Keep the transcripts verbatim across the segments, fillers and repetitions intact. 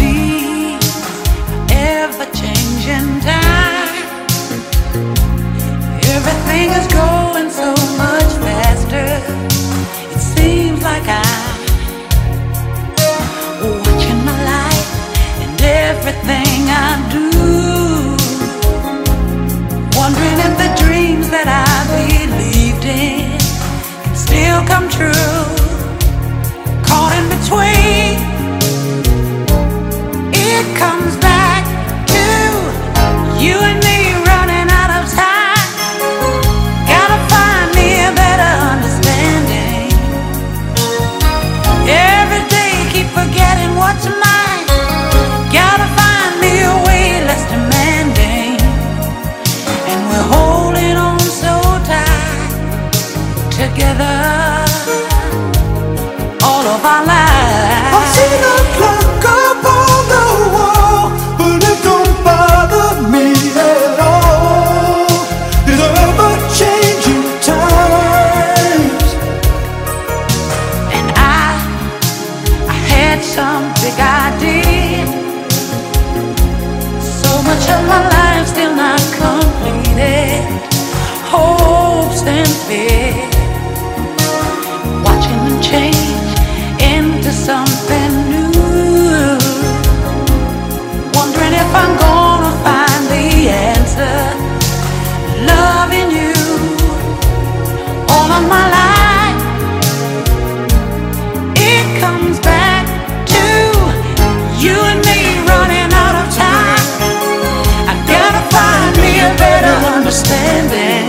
see ever-changing time. Everything is going so much faster. It seems like I'm watching my life and everything I do, wondering if the dreams that I believed in can still come true. Caught in between, it comes back to you and me running out of time. Gotta find me a better understanding. Every day keep forgetting what's mine. Gotta find me a way less demanding. And we're holding on so tight together all of our lives. I see the clock up on the wall, but it don't bother me at all. These are ever-changing times. And I, I had some big idea. So much of my life still not completed. Hopes and fear, watching them change into something new. Wondering if I'm gonna find the answer. Loving you all of my life. It comes back to you and me running out of time. I gotta find me a better understanding.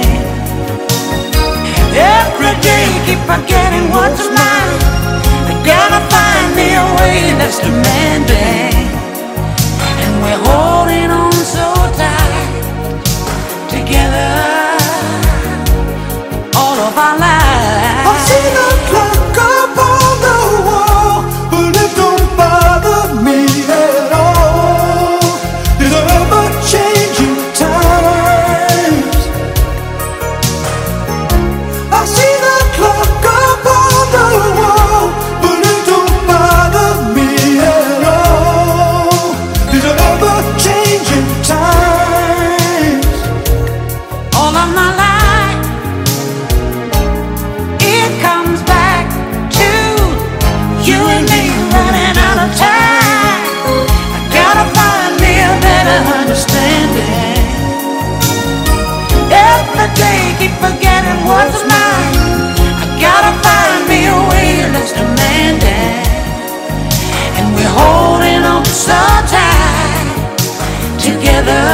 Every day keep forgetting what's mine. I gotta find me a way that's demanding. And we're holding on so tight together all of our lives. I see the clock up on the wall, but it don't bother me at all. These are ever-changing times. I see the clock up on the wall, but it don't bother me at all. These are ever-changing times. All of my life, it comes back to you and me running out of time. I gotta find me a better understanding. Every day keep forgetting what's mine. I gotta find me a way less demanding. And we're holding on so tight together.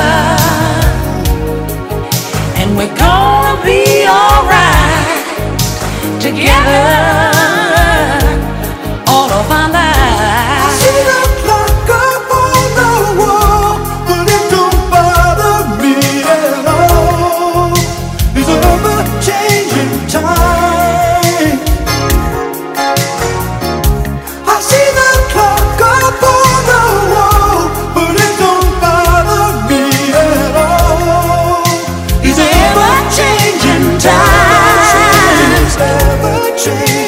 And we're gonna be alright together all of our lives. I see the clock up on the wall, but it don't bother me at all. These are ever-changing times. I see the clock up on the wall, but it don't bother me at all. These are ever-changing times. Ever-changing.